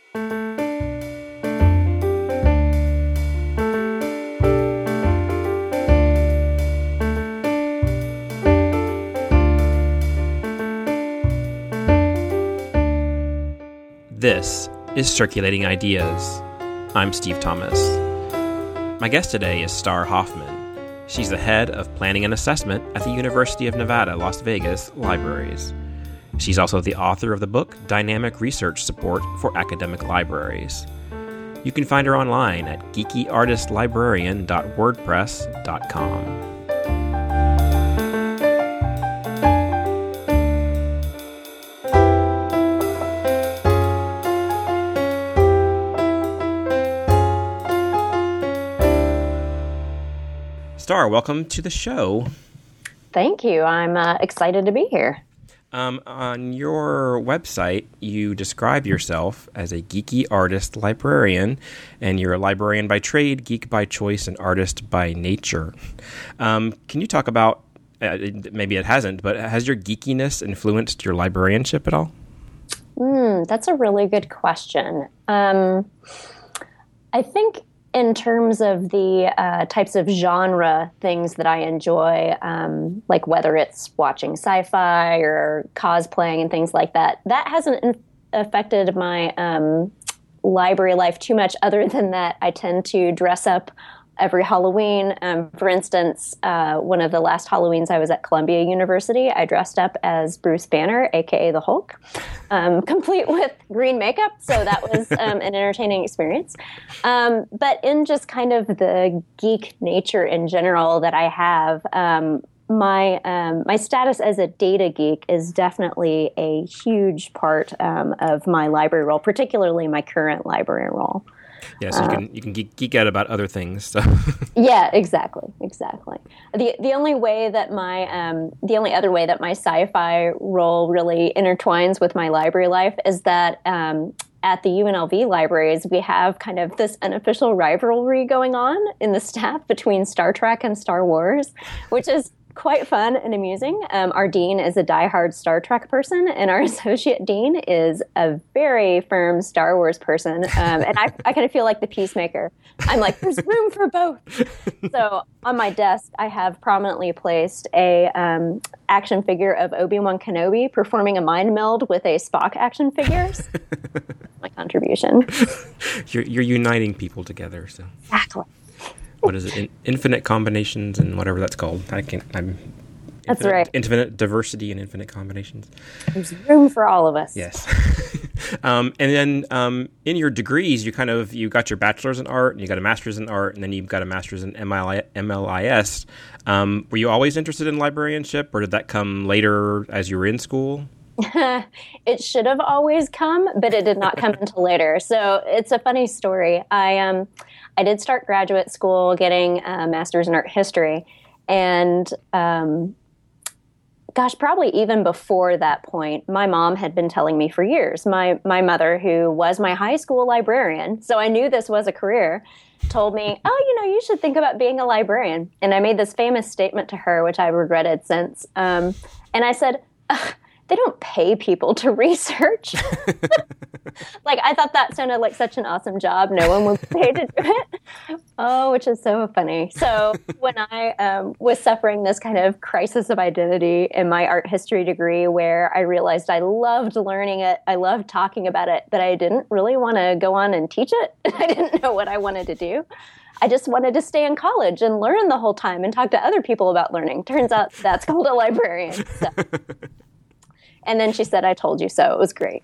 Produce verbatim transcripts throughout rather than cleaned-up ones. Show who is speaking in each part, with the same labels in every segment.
Speaker 1: This is Circulating Ideas. I'm Steve Thomas. My guest today is Star Hoffman. She's the head of planning and assessment at the University of Nevada, Las Vegas Libraries. She's also the author of the book Dynamic Research Support for Academic Libraries. You can find her online at geeky artist librarian dot wordpress dot com. Star, welcome to the show.
Speaker 2: Thank you. I'm uh, excited to be here.
Speaker 1: Um, on your website, you describe yourself as a geeky artist librarian, and you're a librarian by trade, geek by choice, and artist by nature. Um, can you talk about, uh, maybe it hasn't, but has your geekiness influenced your librarianship at all?
Speaker 2: Mm, that's a really good question. Um, I think in terms of the uh, types of genre things that I enjoy, um, like whether it's watching sci-fi or cosplaying and things like that, that hasn't in- affected my um, library life too much, other than that I tend to dress up every Halloween. Um, for instance, uh, one of the last Halloweens I was at Columbia University, I dressed up as Bruce Banner, a k a the Hulk, um, complete with green makeup. So that was um, an entertaining experience. Um, but in just kind of the geek nature in general that I have, um, my um, my status as a data geek is definitely a huge part um, of my library role, particularly my current library role.
Speaker 1: Yeah, so you can you can geek, geek out about other things. So.
Speaker 2: Yeah, exactly, exactly. The the only way that my um, the only other way that my sci-fi role really intertwines with my library life is that um, at the U N L V libraries we have kind of this unofficial rivalry going on in the staff between Star Trek and Star Wars, which is quite fun and amusing. Um, our dean is a diehard Star Trek person, and our associate dean is a very firm Star Wars person. Um, and I, I kind of feel like the peacemaker. I'm like, there's room for both. So on my desk, I have prominently placed a um, action figure of Obi-Wan Kenobi performing a mind meld with a Spock action figure. My contribution.
Speaker 1: You're, you're uniting people together. So
Speaker 2: exactly.
Speaker 1: What is it? In, infinite combinations and whatever that's called. I can't. I'm. Infinite,
Speaker 2: that's right.
Speaker 1: Infinite diversity and infinite combinations.
Speaker 2: There's room for all of us.
Speaker 1: Yes. um, and then um, in your degrees, you kind of you got your bachelor's in art, and you got a master's in art, and then you've got a master's in M L I S. Um, were you always interested in librarianship, or did that come later as you were in school?
Speaker 2: It should have always come, but it did not come until later. So it's a funny story. I um. I did start graduate school getting a master's in art history, and um, gosh, probably even before that point, my mom had been telling me for years, my my mother, who was my high school librarian, so I knew this was a career, told me, oh, you know, you should think about being a librarian. And I made this famous statement to her, which I regretted since, um, and I said, ugh, they don't pay people to research. Like, I thought that sounded like such an awesome job. No one would pay to do it. Oh, which is so funny. So when I um, was suffering this kind of crisis of identity in my art history degree, where I realized I loved learning it, I loved talking about it, but I didn't really want to go on and teach it. I didn't know what I wanted to do. I just wanted to stay in college and learn the whole time and talk to other people about learning. Turns out that's called a librarian. So. And then she said, I told you so. It was great.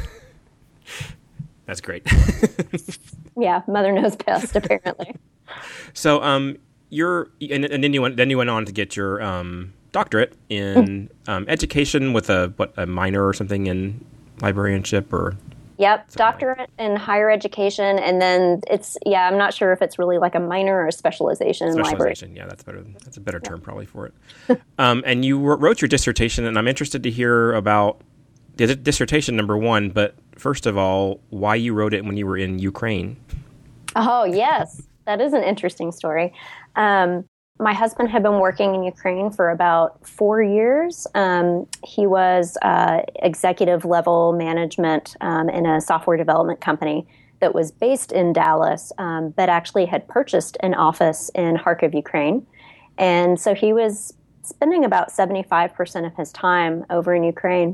Speaker 1: That's great.
Speaker 2: Yeah, mother knows best, apparently.
Speaker 1: So, um, you're, and, and then you went, then you went on to get your um, doctorate in um, education with a what a minor or something in librarianship, or.
Speaker 2: Yep, doctorate in higher education, and then it's yeah. I'm not sure if it's really like a minor or a specialization in library.
Speaker 1: Specialization, yeah, that's better. That's a better term probably for it. um, and you wrote your dissertation, and I'm interested to hear about the dissertation, number one. But first of all, why you wrote it when you were in Ukraine?
Speaker 2: Oh yes, that is an interesting story. Um, my husband had been working in Ukraine for about four years. Um, he was uh, executive level management um, in a software development company that was based in Dallas, um, but actually had purchased an office in Kharkiv, Ukraine. And so he was spending about seventy-five percent of his time over in Ukraine.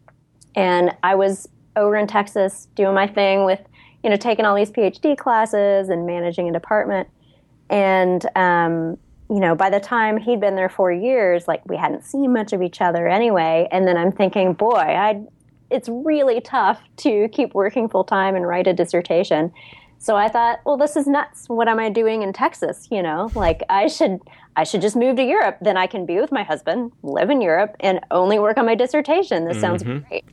Speaker 2: And I was over in Texas doing my thing with, you know, taking all these PhD classes and managing a department. And, um, you know, by the time he'd been there four years, like we hadn't seen much of each other anyway. And then I'm thinking, boy, I, it's really tough to keep working full time and write a dissertation. So I thought, well, this is nuts. What am I doing in Texas? You know, like I should, I should just move to Europe. Then I can be with my husband, live in Europe, and only work on my dissertation. This sounds mm-hmm. great.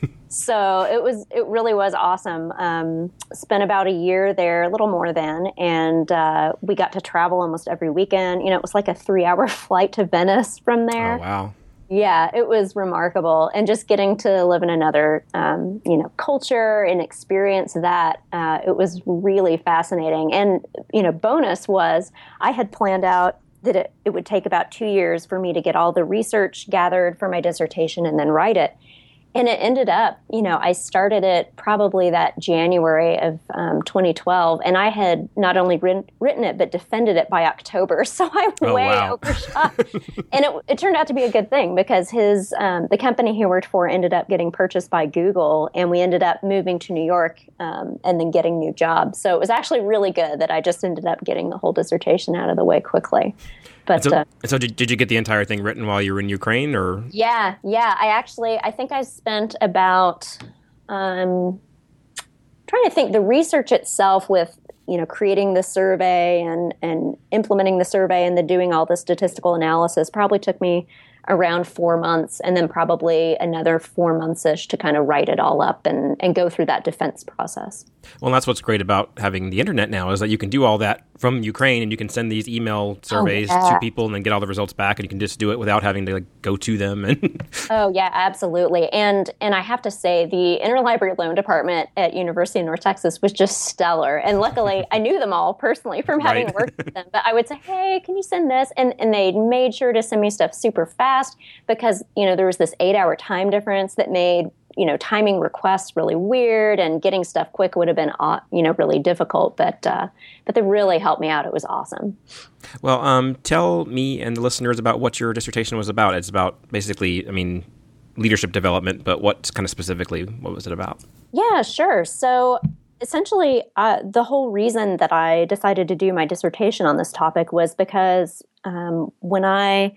Speaker 2: So it was, it really was awesome. Um, spent about a year there, a little more than, and uh, we got to travel almost every weekend. You know, it was like a three-hour flight to Venice from there.
Speaker 1: Oh, wow.
Speaker 2: Yeah, it was remarkable. And just getting to live in another, um, you know, culture and experience that, uh, it was really fascinating. And, you know, bonus was I had planned out that it, it would take about two years for me to get all the research gathered for my dissertation and then write it. And it ended up, you know, I started it probably that January of um, twenty twelve, and I had not only written, written it, but defended it by October. So I
Speaker 1: oh,
Speaker 2: way
Speaker 1: wow.
Speaker 2: overshot. And it, it turned out to be a good thing because his um, the company he worked for ended up getting purchased by Google, and we ended up moving to New York um, and then getting new jobs. So it was actually really good that I just ended up getting the whole dissertation out of the way quickly. But,
Speaker 1: so,
Speaker 2: uh,
Speaker 1: so did, did you get the entire thing written while you were in Ukraine, or?
Speaker 2: Yeah, yeah. I actually, I think I spent about, um, trying to think, the research itself with, you know, creating the survey and, and implementing the survey and then doing all the statistical analysis probably took me around four months and then probably another four months-ish to kind of write it all up and, and go through that defense process.
Speaker 1: Well, that's what's great about having the internet now is that you can do all that from Ukraine and you can send these email surveys
Speaker 2: oh, yeah.
Speaker 1: to people and then get all the results back and you can just do it without having to like, go to them. And
Speaker 2: oh, yeah, absolutely. And and I have to say the Interlibrary Loan Department at University of North Texas was just stellar. And luckily, I knew them all personally from having
Speaker 1: right.
Speaker 2: worked with them. But I would say, hey, can you send this? And and they made sure to send me stuff super fast because, you know, there was this eight-hour time difference that made, you know, timing requests really weird and getting stuff quick would have been, uh, you know, really difficult. But uh, but they really helped me out. It was awesome.
Speaker 1: Well, um, tell me and the listeners about what your dissertation was about. It's about basically, I mean, leadership development, but what kind of specifically, what was it about?
Speaker 2: Yeah, sure. So essentially, uh, the whole reason that I decided to do my dissertation on this topic was because um, when I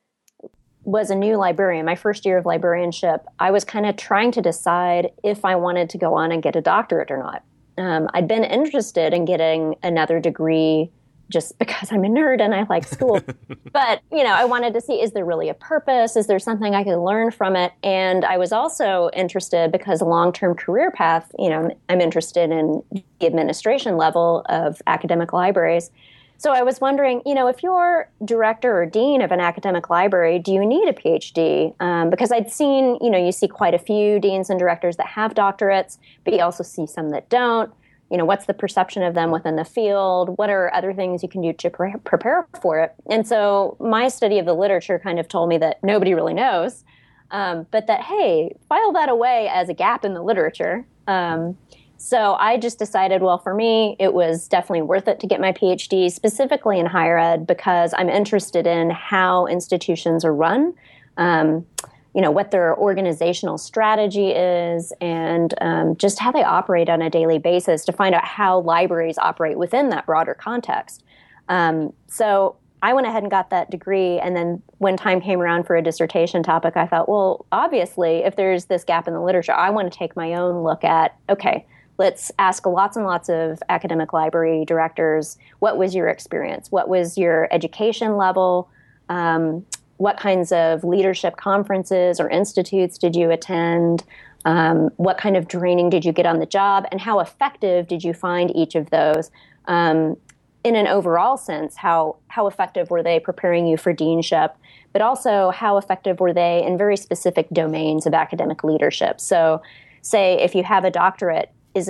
Speaker 2: was a new librarian, my first year of librarianship, I was kind of trying to decide if I wanted to go on and get a doctorate or not. Um, I'd been interested in getting another degree just because I'm a nerd and I like school. But, you know, I wanted to see, is there really a purpose? Is there something I could learn from it? And I was also interested because a long-term career path, you know, I'm interested in the administration level of academic libraries. So I was wondering, you know, if you're director or dean of an academic library, do you need a PhD? Um, because I'd seen, you know, you see quite a few deans and directors that have doctorates, but you also see some that don't. You know, what's the perception of them within the field? What are other things you can do to pre- prepare for it? And so my study of the literature kind of told me that nobody really knows, um, but that, hey, file that away as a gap in the literature. Um, So I just decided, well, for me, it was definitely worth it to get my PhD, specifically in higher ed, because I'm interested in how institutions are run, um, you know, what their organizational strategy is, and um, just how they operate on a daily basis to find out how libraries operate within that broader context. Um, so I went ahead and got that degree, and then when time came around for a dissertation topic, I thought, well, obviously, if there's this gap in the literature, I want to take my own look at, okay, let's ask lots and lots of academic library directors, what was your experience? What was your education level? Um, what kinds of leadership conferences or institutes did you attend? Um, what kind of training did you get on the job? And how effective did you find each of those? Um, in an overall sense, how, how effective were they preparing you for deanship? But also, how effective were they in very specific domains of academic leadership? So say if you have a doctorate, is it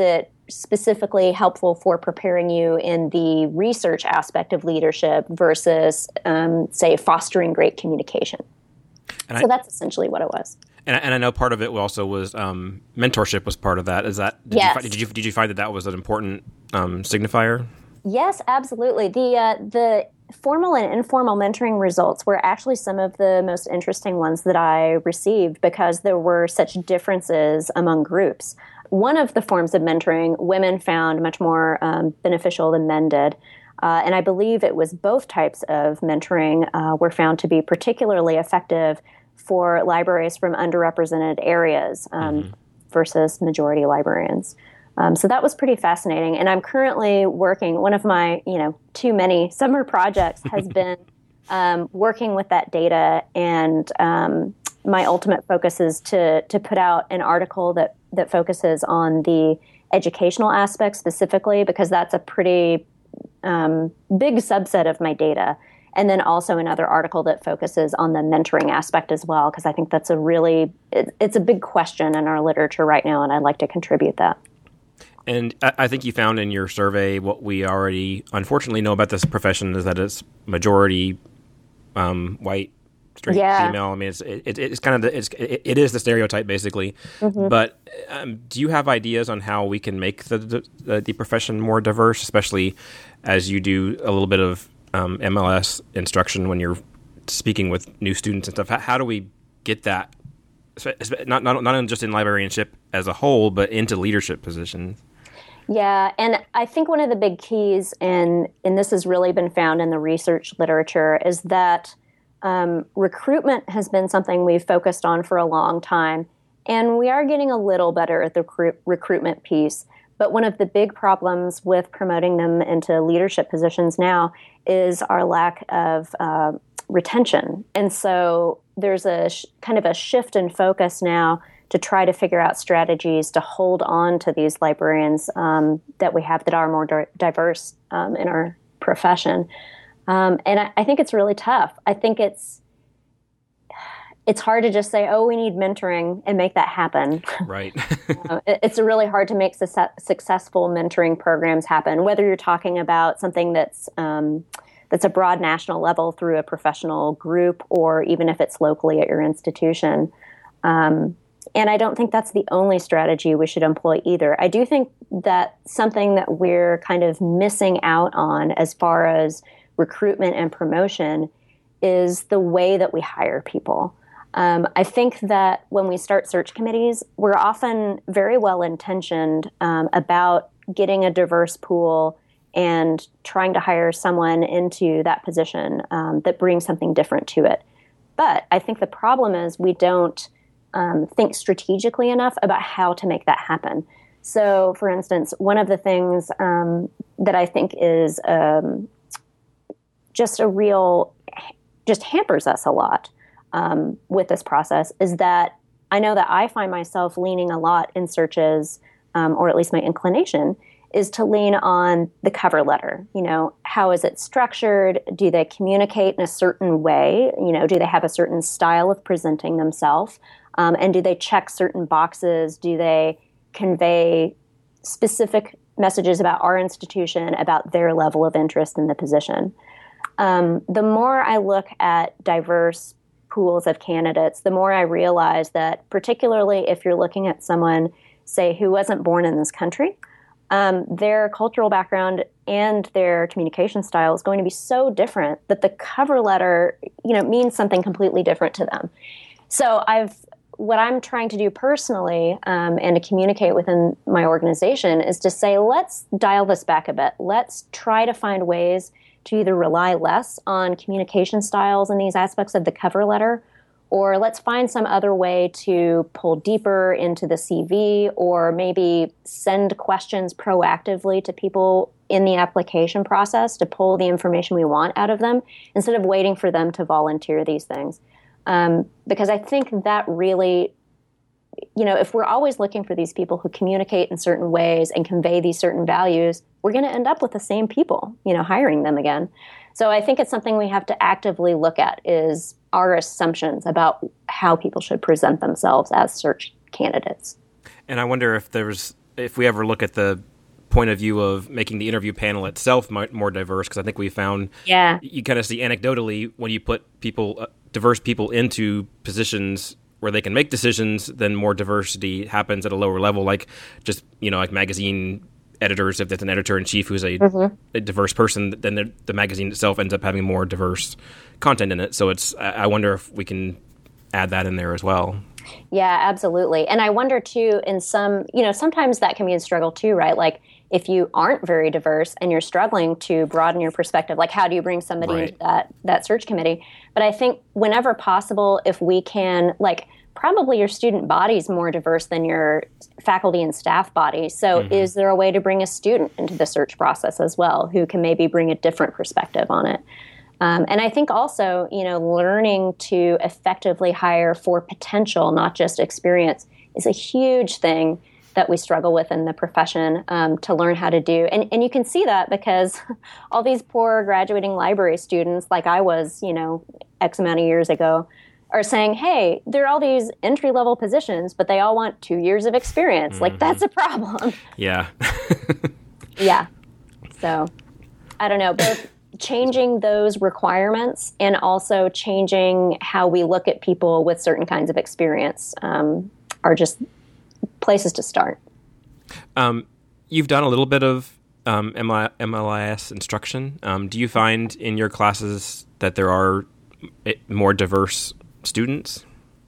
Speaker 2: specifically helpful for preparing you in the research aspect of leadership versus, um, say, fostering great communication. And so I, that's essentially what it was.
Speaker 1: And I, and I know part of it also was um, mentorship was part of that. Is that did
Speaker 2: yes.
Speaker 1: you, did you did you find that that was an important um, signifier?
Speaker 2: Yes, absolutely. The uh, the formal and informal mentoring results were actually some of the most interesting ones that I received because there were such differences among groups. One of the forms of mentoring women found much more um, beneficial than men did. Uh, and I believe it was both types of mentoring uh, were found to be particularly effective for libraries from underrepresented areas um, mm-hmm. versus majority librarians. Um, so that was pretty fascinating. And I'm currently working, one of my, you know, too many summer projects has been um, working with that data. And um, my ultimate focus is to to put out an article that, that focuses on the educational aspects specifically, because that's a pretty um, big subset of my data. And then also another article that focuses on the mentoring aspect as well, because I think that's a really, it, it's a big question in our literature right now, and I'd like to contribute that.
Speaker 1: And I think you found in your survey what we already unfortunately know about this profession is that it's majority um, white, straight
Speaker 2: yeah.
Speaker 1: female. I mean, it's it, it's kind of the, it's it, it is the stereotype basically. Mm-hmm. But um, do you have ideas on how we can make the, the the profession more diverse, especially as you do a little bit of um, M L S instruction when you're speaking with new students and stuff? How, how do we get that not not not just in librarianship as a whole, but into leadership positions?
Speaker 2: Yeah, and I think one of the big keys, and and this has really been found in the research literature, is that um, recruitment has been something we've focused on for a long time, and we are getting a little better at the recruit, recruitment piece. But one of the big problems with promoting them into leadership positions now is our lack of uh, retention. And so there's a sh- kind of a shift in focus now to try to figure out strategies to hold on to these librarians um, that we have that are more di- diverse um, in our profession. Um, and I, I think it's really tough. I think it's it's hard to just say, oh, we need mentoring and make that happen.
Speaker 1: Right.
Speaker 2: uh, it, it's really hard to make su- successful mentoring programs happen, whether you're talking about something that's um, that's a broad national level through a professional group, or even if it's locally at your institution. Um, And I don't think that's the only strategy we should employ either. I do think that something that we're kind of missing out on as far as recruitment and promotion is the way that we hire people. Um, I think that when we start search committees, we're often very well intentioned um, about getting a diverse pool and trying to hire someone into that position um, that brings something different to it. But I think the problem is we don't Um, think strategically enough about how to make that happen. So, for instance, one of the things um, that I think is um, just a real, just hampers us a lot um, with this process is that I know that I find myself leaning a lot in searches, um, or at least my inclination, is to lean on the cover letter. You know, how is it structured? Do they communicate in a certain way? You know, do they have a certain style of presenting themselves? Um, and do they check certain boxes? Do they convey specific messages about our institution, about their level of interest in the position? Um, the more I look at diverse pools of candidates, the more I realize that particularly if you're looking at someone, say, who wasn't born in this country, um, their cultural background and their communication style is going to be so different that the cover letter, you know, means something completely different to them. So I've What I'm trying to do personally um, and to communicate within my organization is to say, let's dial this back a bit. Let's try to find ways to either rely less on communication styles in these aspects of the cover letter, or let's find some other way to pull deeper into the C V, or maybe send questions proactively to people in the application process to pull the information we want out of them instead of waiting for them to volunteer these things. Um, because I think that really, you know, if we're always looking for these people who communicate in certain ways and convey these certain values, we're going to end up with the same people, you know, hiring them again. So I think it's something we have to actively look at is our assumptions about how people should present themselves as search candidates.
Speaker 1: And I wonder if there's, if we ever look at the point of view of making the interview panel itself more diverse, because I think we found
Speaker 2: yeah.
Speaker 1: you kind of see anecdotally when you put people, uh, diverse people into positions where they can make decisions, then more diversity happens at a lower level, like just, you know, like magazine editors, if there's an editor-in-chief who's a, mm-hmm. a diverse person, then the, the magazine itself ends up having more diverse content in it. So it's, I wonder if we can add that in there as well.
Speaker 2: Yeah, absolutely. And I wonder too, in some, you know, sometimes that can be a struggle too, right? Like if you aren't very diverse and you're struggling to broaden your perspective, like how do you bring somebody right. into that, that search committee? But I think whenever possible, if we can, like, probably your student body is more diverse than your faculty and staff body. So mm-hmm. is there a way to bring a student into the search process as well who can maybe bring a different perspective on it? Um, and I think also, you know, learning to effectively hire for potential, not just experience, is a huge thing that we struggle with in the profession um, to learn how to do. And, and you can see that because all these poor graduating library students, like I was, you know, X amount of years ago, are saying, hey, there are all these entry-level positions, but they all want two years of experience. Mm-hmm. Like, that's a problem.
Speaker 1: Yeah.
Speaker 2: yeah. So, I don't know, both changing those requirements and also changing how we look at people with certain kinds of experience um, are just places to start. Um,
Speaker 1: you've done a little bit of um, M L I S instruction. Um, do you find in your classes that there are more diverse students?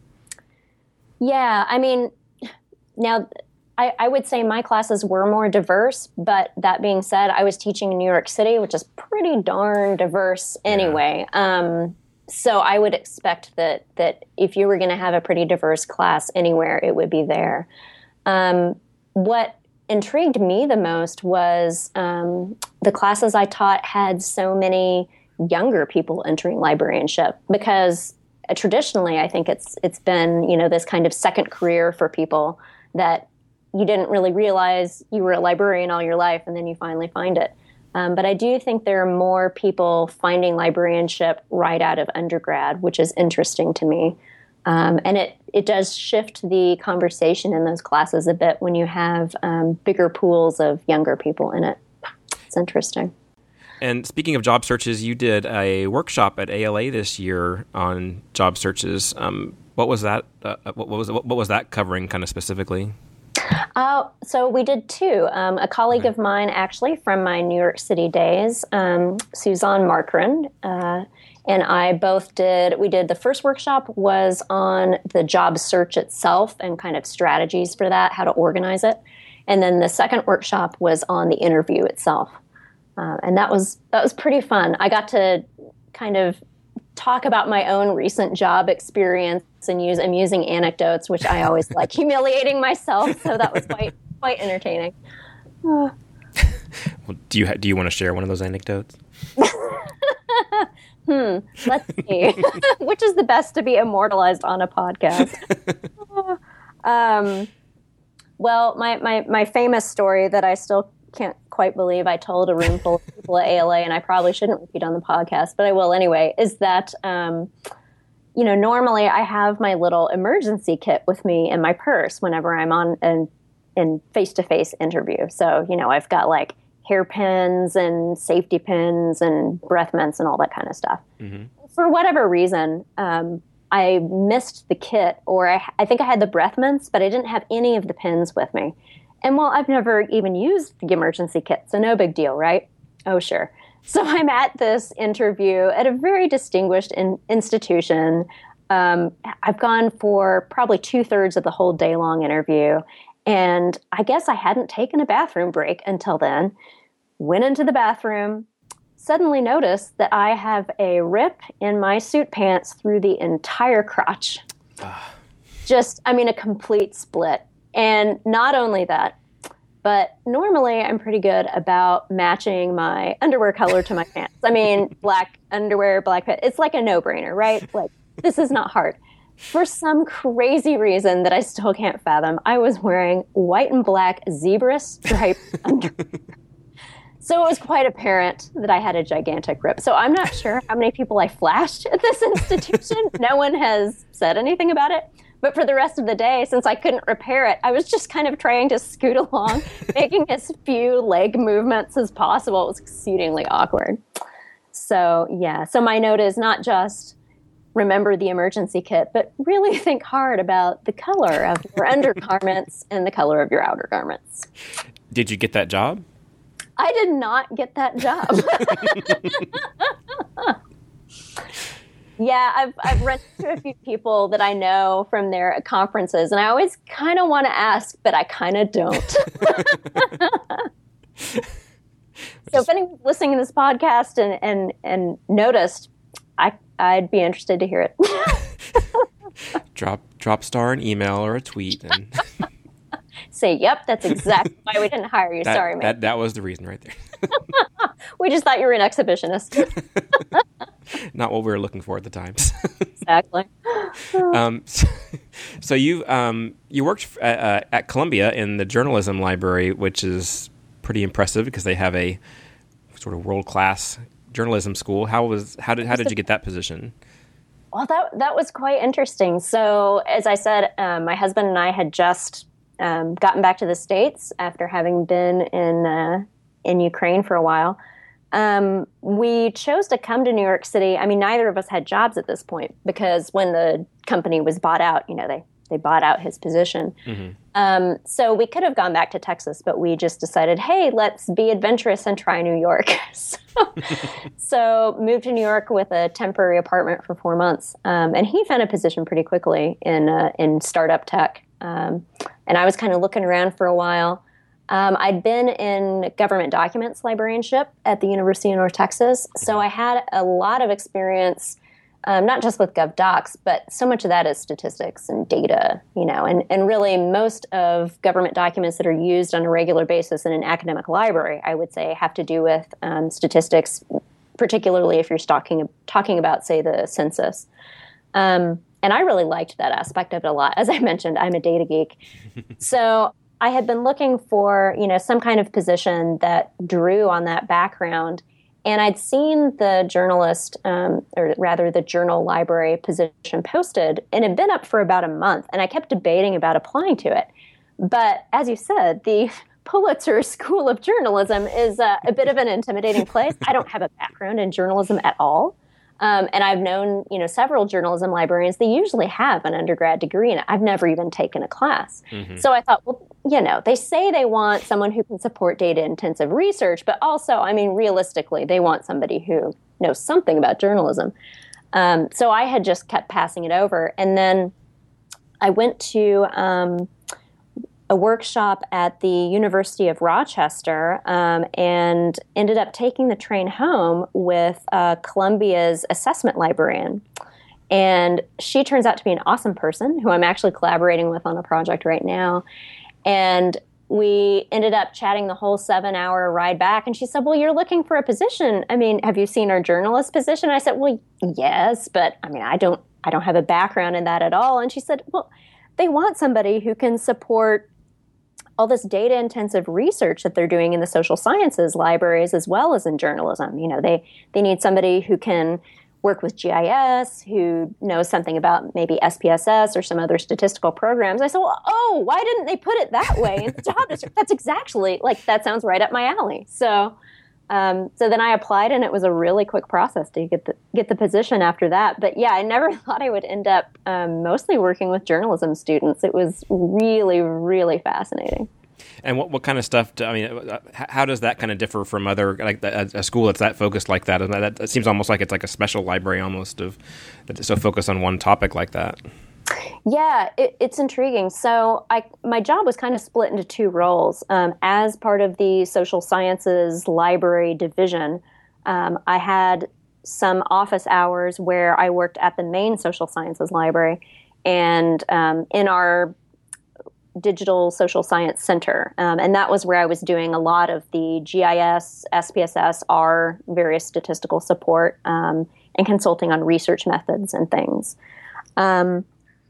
Speaker 2: Yeah, I mean, now I, I would say my classes were more diverse, but that being said, I was teaching in New York City, which is pretty darn diverse anyway. Yeah. Um, so I would expect that that if you were going to have a pretty diverse class anywhere, it would be there. Um, what intrigued me the most was um, the classes I taught had so many younger people entering librarianship, because uh, traditionally I think it's it's been, you know, this kind of second career for people that you didn't really realize you were a librarian all your life and then you finally find it. Um, but I do think there are more people finding librarianship right out of undergrad, which is interesting to me. Um, and it, it does shift the conversation in those classes a bit when you have um, bigger pools of younger people in it. It's interesting.
Speaker 1: And speaking of job searches, you did a workshop at A L A this year on job searches. Um, what was that? Uh, what was what was that covering, kind of specifically?
Speaker 2: Uh, so we did two. Um, a colleague of mine, actually, from my New York City days, um, Suzanne Markren, uh, and I both did, we did, the first workshop was on the job search itself and kind of strategies for that, how to organize it. And then the second workshop was on the interview itself. Uh, and that was, that was pretty fun. I got to kind of talk about my own recent job experience and use amusing anecdotes, which I always like humiliating myself. So that was quite, quite entertaining. Uh.
Speaker 1: Well, do you, ha- do you want to share one of those anecdotes?
Speaker 2: Hmm. Let's see. Which is the best to be immortalized on a podcast? um, well, my, my, my famous story that I still can't quite believe I told a room full of people at A L A, and I probably shouldn't repeat on the podcast, but I will anyway, is that, um, you know, normally I have my little emergency kit with me in my purse whenever I'm on an in face-to-face interview. So, you know, I've got like hairpins and safety pins and breath mints and all that kind of stuff. Mm-hmm. For whatever reason, um, I missed the kit, or I, I think I had the breath mints, but I didn't have any of the pins with me. And well, I've never even used the emergency kit, so no big deal, right? Oh, sure. So I'm at this interview at a very distinguished in- institution. Um, I've gone for probably two-thirds of the whole day-long interview. And I guess I hadn't taken a bathroom break until then. Went into the bathroom, suddenly noticed that I have a rip in my suit pants through the entire crotch. Just, I mean, a complete split. And not only that, but normally I'm pretty good about matching my underwear color to my pants. I mean, black underwear, black pants. It's like a no-brainer, right? Like, this is not hard. For some crazy reason that I still can't fathom, I was wearing white and black zebra striped underwear. So it was quite apparent that I had a gigantic rip. So I'm not sure how many people I flashed at this institution. No one has said anything about it. But for the rest of the day, since I couldn't repair it, I was just kind of trying to scoot along, making as few leg movements as possible. It was exceedingly awkward. So, yeah. So my note is not just remember the emergency kit, but really think hard about the color of your undergarments and the color of your outer garments.
Speaker 1: Did you get that job?
Speaker 2: I did not get that job. Yeah, I've I've run into a few people that I know from their conferences, and I always kind of want to ask, but I kind of don't. So if anyone's listening to this podcast and, and, and noticed, I, I'd be interested to hear it.
Speaker 1: drop drop Star an email or a tweet. And
Speaker 2: say, yep, that's exactly why we didn't hire you.
Speaker 1: that,
Speaker 2: Sorry, man.
Speaker 1: That, that was the reason right there.
Speaker 2: We just thought you were an exhibitionist.
Speaker 1: Not what we were looking for at the time.
Speaker 2: Exactly.
Speaker 1: um, so, so you um, you worked at, uh, at Columbia in the journalism library, which is pretty impressive because they have a sort of world class journalism school. How was how did how did you get that position?
Speaker 2: Well, that that was quite interesting. So, as I said, um, my husband and I had just um, gotten back to the States after having been in uh, in Ukraine for a while. Um, we chose to come to New York City. I mean, neither of us had jobs at this point because when the company was bought out, you know, they, they bought out his position. Mm-hmm. Um, so we could have gone back to Texas, but we just decided, hey, let's be adventurous and try New York. so, so moved to New York with a temporary apartment for four months. Um, and he found a position pretty quickly in, uh, in startup tech. Um, and I was kind of looking around for a while. Um, I'd been in government documents librarianship at the University of North Texas, so I had a lot of experience, um, not just with GovDocs, but so much of that is statistics and data, you know, and, and really most of government documents that are used on a regular basis in an academic library, I would say, have to do with um, statistics, particularly if you're talking, talking about, say, the census. Um, and I really liked that aspect of it a lot. As I mentioned, I'm a data geek. So I had been looking for, you know, some kind of position that drew on that background, and I'd seen the journalist, um, or rather the journal library position posted, and it had been up for about a month, and I kept debating about applying to it. But as you said, the Pulitzer School of Journalism is uh, a bit of an intimidating place. I don't have a background in journalism at all. Um, and I've known, you know, several journalism librarians. They usually have an undergrad degree in it. I've never even taken a class. Mm-hmm. So I thought, well, you know, they say they want someone who can support data-intensive research, but also, I mean, realistically, they want somebody who knows something about journalism. Um, so I had just kept passing it over. And then I went to um, a workshop at the University of Rochester um, and ended up taking the train home with uh, Columbia's assessment librarian. And she turns out to be an awesome person who I'm actually collaborating with on a project right now. And we ended up chatting the whole seven-hour ride back. And she said, well, you're looking for a position. I mean, have you seen our journalist position? I said, well, yes, but I mean, I don't, I don't have a background in that at all. And she said, well, they want somebody who can support all this data-intensive research that they're doing in the social sciences libraries as well as in journalism. You know, they, they need somebody who can work with G I S, who knows something about maybe S P S S or some other statistical programs. I said, well, oh, why didn't they put it that way in the job description? That's exactly, like, that sounds right up my alley. So um, so then I applied, and it was a really quick process to get the, get the position after that. But yeah, I never thought I would end up um, mostly working with journalism students. It was really, really fascinating.
Speaker 1: And what, what kind of stuff, do, I mean, how does that kind of differ from other, like a, a school that's that focused like that? That, that seems almost like it's like a special library almost of, that's so focused on one topic like that.
Speaker 2: Yeah, it, it's intriguing. So I, my job was kind of split into two roles. Um, as part of the social sciences library division, um, I had some office hours where I worked at the main social sciences library and um, in our digital social science center. Um, and that was where I was doing a lot of the G I S, S P S S, R, various statistical support, um, and consulting on research methods and things. Um,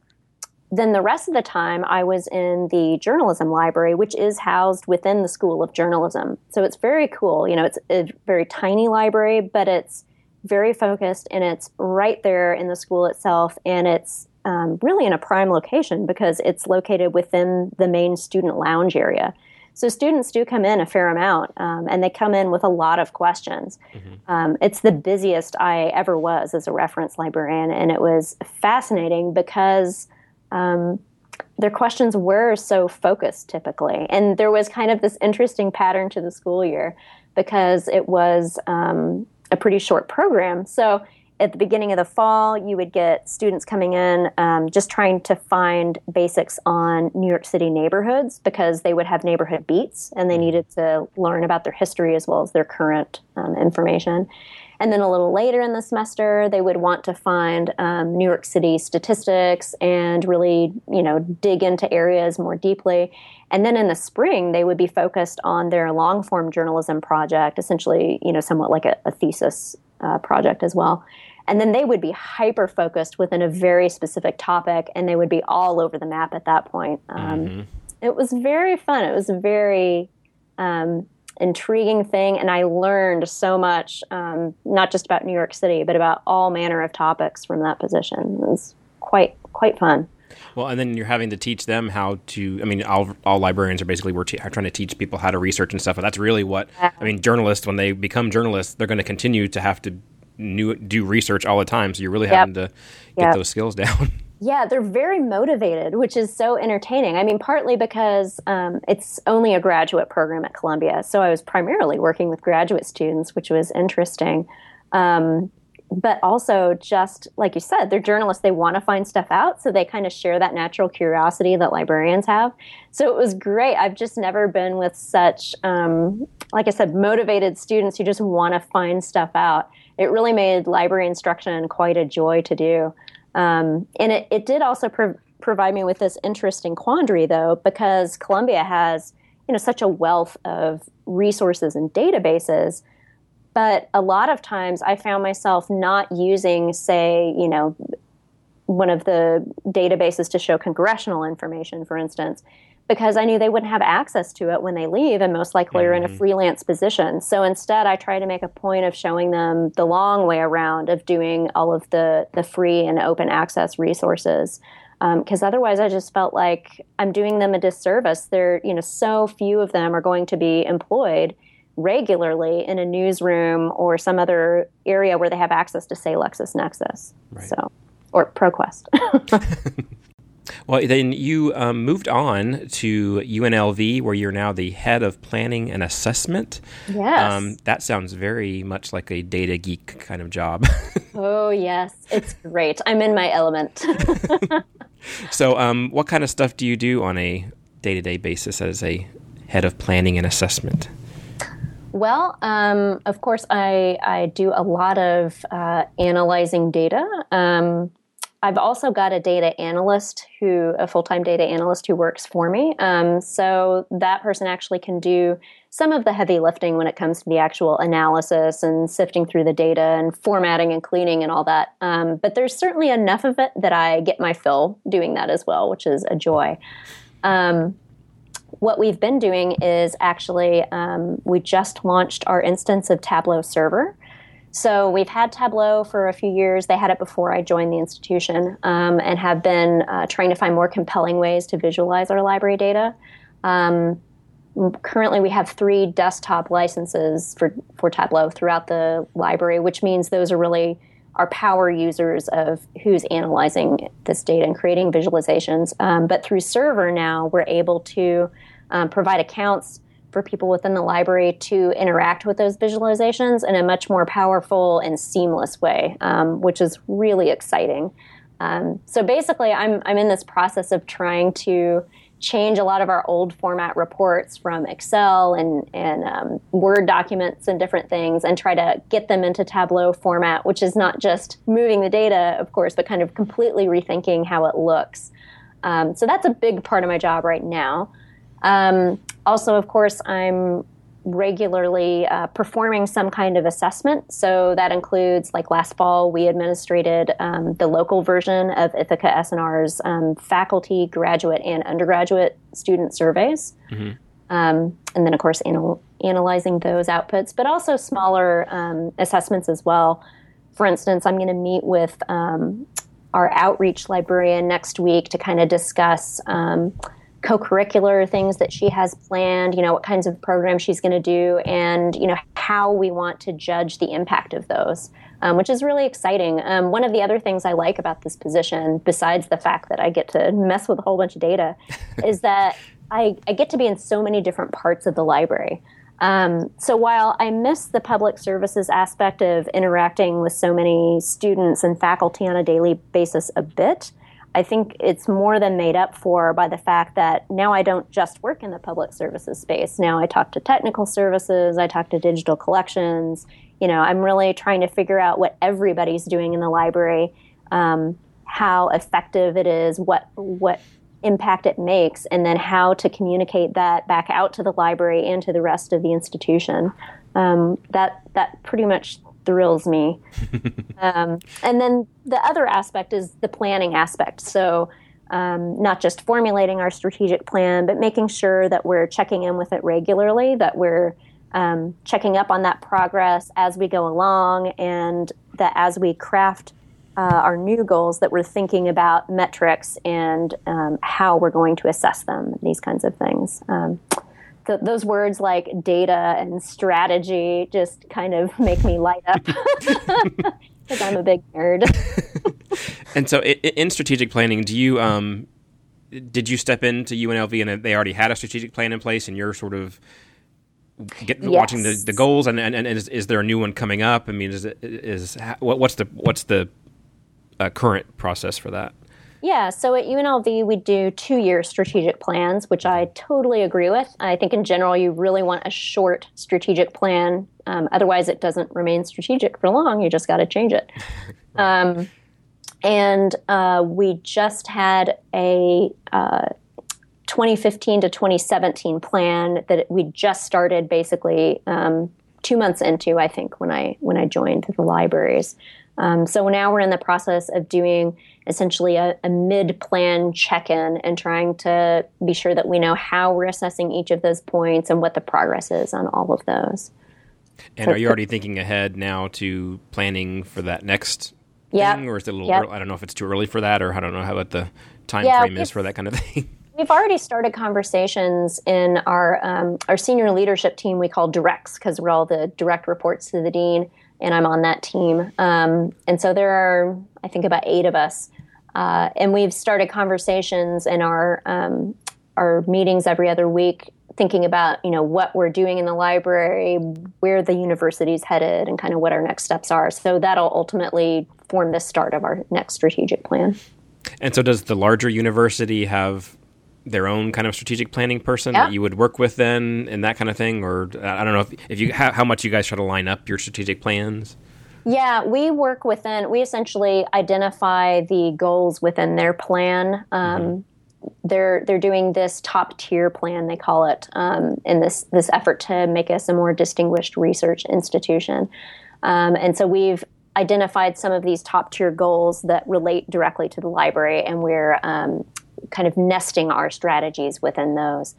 Speaker 2: Then the rest of the time, I was in the journalism library, which is housed within the School of Journalism. So it's very cool. You know, it's a very tiny library, but it's very focused, and it's right there in the school itself. And it's um, really in a prime location because it's located within the main student lounge area. So students do come in a fair amount, um, and they come in with a lot of questions. Mm-hmm. Um, it's the busiest I ever was as a reference librarian, and it was fascinating because um, their questions were so focused typically. And there was kind of this interesting pattern to the school year because it was um, a pretty short program. So at the beginning of the fall, you would get students coming in um, just trying to find basics on New York City neighborhoods because they would have neighborhood beats and they needed to learn about their history as well as their current um, information. And then a little later in the semester, they would want to find um, New York City statistics and really, you know, dig into areas more deeply. And then in the spring, they would be focused on their long-form journalism project, essentially, you know, somewhat like a, a thesis uh, project as well. And then they would be hyper-focused within a very specific topic, and they would be all over the map at that point. Um, mm-hmm. It was very fun. It was a very um, intriguing thing, and I learned so much, um, not just about New York City, but about all manner of topics from that position. It was quite quite fun.
Speaker 1: Well, and then you're having to teach them how to, I mean, all, all librarians are basically, we're, te- are trying to teach people how to research and stuff, but that's really what, yeah. I mean, journalists, when they become journalists, they're going to continue to have to New, do research all the time, so you're really yep. having to get yep. those skills down.
Speaker 2: Yeah, they're very motivated, which is so entertaining. I mean, partly because um, it's only a graduate program at Columbia, so I was primarily working with graduate students, which was interesting. Um, but also, just like you said, they're journalists. They want to find stuff out, so they kind of share that natural curiosity that librarians have. So it was great. I've just never been with such, um, like I said, motivated students who just want to find stuff out. It really made library instruction quite a joy to do. Um, and it, it did also pro- provide me with this interesting quandary, though, because Columbia has, you know, such a wealth of resources and databases. But a lot of times I found myself not using, say, you know, one of the databases to show congressional information, for instance, because I knew they wouldn't have access to it when they leave and most likely mm-hmm. are in a freelance position. So instead, I try to make a point of showing them the long way around of doing all of the, the free and open access resources. Because um, otherwise, I just felt like I'm doing them a disservice. There, you know, so few of them are going to be employed regularly in a newsroom or some other area where they have access to, say, LexisNexis, right. so or ProQuest.
Speaker 1: Well, then you um, moved on to U N L V, where you're now the head of planning and assessment.
Speaker 2: Yes.
Speaker 1: Um, that sounds very much like a data geek kind of job.
Speaker 2: Oh, yes. It's great. I'm in my element.
Speaker 1: So um, what kind of stuff do you do on a day-to-day basis as a head of planning and assessment?
Speaker 2: Well, um, of course, I, I do a lot of uh, analyzing data. Um I've also got a data analyst who, a full-time data analyst who works for me. Um, so that person actually can do some of the heavy lifting when it comes to the actual analysis and sifting through the data and formatting and cleaning and all that. Um, but there's certainly enough of it that I get my fill doing that as well, which is a joy. Um, what we've been doing is actually, um, we just launched our instance of Tableau Server. So we've had Tableau for a few years. They had it before I joined the institution um, and have been uh, trying to find more compelling ways to visualize our library data. Um, currently, we have three desktop licenses for, for Tableau throughout the library, which means those are really our power users of who's analyzing this data and creating visualizations. Um, but through Server now, we're able to um, provide accounts for people within the library to interact with those visualizations in a much more powerful and seamless way, um, which is really exciting. Um, so basically, I'm I'm in this process of trying to change a lot of our old format reports from Excel and, and um, Word documents and different things and try to get them into Tableau format, which is not just moving the data, of course, but kind of completely rethinking how it looks. Um, so that's a big part of my job right now. Um, also, of course, I'm regularly uh, performing some kind of assessment. So that includes, like last fall, we administrated um, the local version of Ithaca S N R's um, faculty, graduate, and undergraduate student surveys. Mm-hmm. Um, and then, of course, anal- analyzing those outputs, but also smaller um, assessments as well. For instance, I'm going to meet with um, our outreach librarian next week to kind of discuss um, co-curricular things that she has planned, you know, what kinds of programs she's going to do, and, you know, how we want to judge the impact of those, um, which is really exciting. Um, one of the other things I like about this position, besides the fact that I get to mess with a whole bunch of data, is that I, I get to be in so many different parts of the library. Um, so while I miss the public services aspect of interacting with so many students and faculty on a daily basis a bit, I think it's more than made up for by the fact that now I don't just work in the public services space. Now I talk to technical services, I talk to digital collections. You know, I'm really trying to figure out what everybody's doing in the library, um, how effective it is, what what impact it makes, and then how to communicate that back out to the library and to the rest of the institution. Um, that that pretty much thrills me. um, and then the other aspect is the planning aspect. So um, not just formulating our strategic plan, but making sure that we're checking in with it regularly, that we're um, checking up on that progress as we go along, and that as we craft uh, our new goals, that we're thinking about metrics and um, how we're going to assess them, these kinds of things. Um, th- those words like data and strategy just kind of make me light up because I'm a big nerd.
Speaker 1: And so in, in strategic planning, do you um, did you step into U N L V and they already had a strategic plan in place and you're sort of get,
Speaker 2: yes.
Speaker 1: watching the, the goals and, and, and is, is there a new one coming up? I mean, is it, is what, what's the what's the uh, current process for that?
Speaker 2: Yeah, so at U N L V, we do two-year strategic plans, which I totally agree with. I think in general, you really want a short strategic plan. Um, otherwise, it doesn't remain strategic for long. You just got to change it. Right. Um, and uh, we just had a uh, twenty fifteen to twenty seventeen plan that we just started basically um, two months into, I think, when I when I joined the libraries. Um, so now we're in the process of doing essentially a, a mid-plan check-in and trying to be sure that we know how we're assessing each of those points and what the progress is on all of those.
Speaker 1: And
Speaker 2: so,
Speaker 1: are you already thinking ahead now to planning for that next
Speaker 2: yep,
Speaker 1: thing? Or is it a little
Speaker 2: yep.
Speaker 1: early? I don't know if it's too early for that, or I don't know how what the time
Speaker 2: yeah,
Speaker 1: frame is for that kind of thing.
Speaker 2: We've already started conversations in our um, our senior leadership team we call directs, because we're all the direct reports to the dean, and I'm on that team. Um, and so there are, I think, about eight of us. Uh, and we've started conversations in our um, our meetings every other week, thinking about, you know, what we're doing in the library, where the university's headed, and kind of what our next steps are. So that'll ultimately form the start of our next strategic plan. And
Speaker 1: so does the larger university have their own kind of strategic planning person
Speaker 2: yeah.
Speaker 1: that you would work with then and that kind of thing? Or I don't know if, if you how, how much you guys try to line up your strategic plans?
Speaker 2: Yeah, we work within, we essentially identify the goals within their plan. Um, mm-hmm. They're they're doing this top tier plan, they call it, um, in this, this effort to make us a more distinguished research institution. Um, and so we've identified some of these top tier goals that relate directly to the library, and we're um, kind of nesting our strategies within those.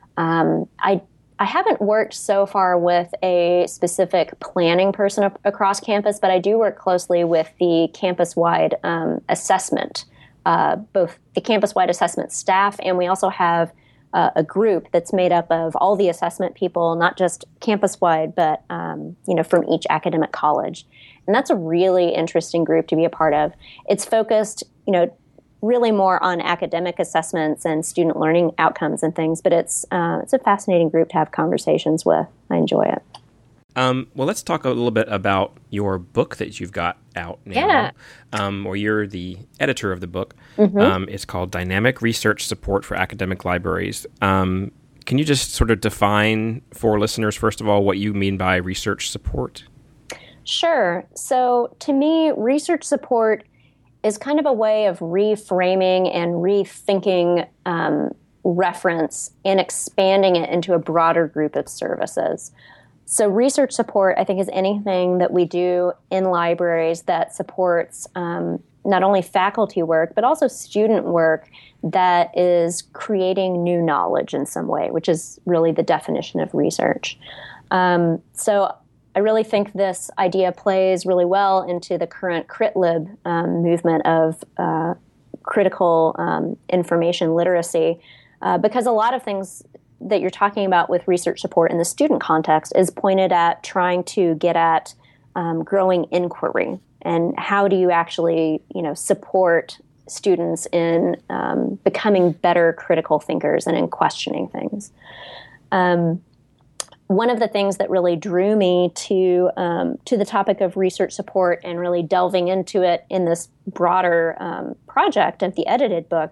Speaker 2: Um, I I haven't worked so far with a specific planning person a- across campus, but I do work closely with the campus-wide um, assessment, uh, both the campus-wide assessment staff, and we also have uh, a group that's made up of all the assessment people, not just campus-wide, but um, you know, from each academic college. And that's a really interesting group to be a part of. It's focused, you know, really more on academic assessments and student learning outcomes and things, but it's uh, it's a fascinating group to have conversations with. I enjoy it.
Speaker 1: Um, well, let's talk a little bit about your book that you've got out now,
Speaker 2: yeah.
Speaker 1: um, or you're the editor of the book.
Speaker 2: Mm-hmm.
Speaker 1: Um, it's called Dynamic Research Support for Academic Libraries. Um, can you just sort of define for listeners, first of all, what you mean by research support?
Speaker 2: Sure. So to me, research support is kind of a way of reframing and rethinking um, reference and expanding it into a broader group of services. So research support, I think, is anything that we do in libraries that supports um, not only faculty work, but also student work that is creating new knowledge in some way, which is really the definition of research. Um, so I really think this idea plays really well into the current CritLib um, movement of uh, critical um, information literacy, uh, because a lot of things that you're talking about with research support in the student context is pointed at trying to get at um, growing inquiry and how do you actually, you know, support students in um, becoming better critical thinkers and in questioning things. Um, one of the things that really drew me to um, to the topic of research support and really delving into it in this broader um, project of the edited book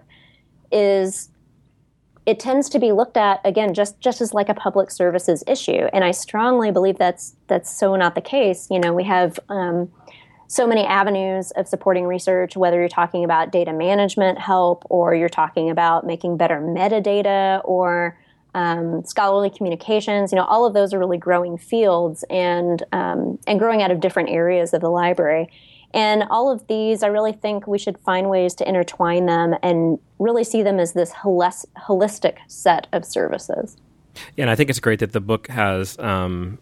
Speaker 2: is it tends to be looked at, again, just, just as like a public services issue. And I strongly believe that's that's so not the case. You know, we have um, so many avenues of supporting research, whether you're talking about data management help or you're talking about making better metadata or um, scholarly communications. You know, all of those are really growing fields and um, and growing out of different areas of the library. And all of these, I really think we should find ways to intertwine them and really see them as this holis- holistic set of services.
Speaker 1: Yeah, and I think it's great that the book has um,